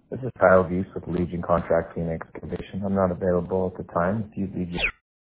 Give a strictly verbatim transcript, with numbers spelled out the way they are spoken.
This is Kyle Geese with Legion Contracting and Excavation. I'm not available at the time. If you leave your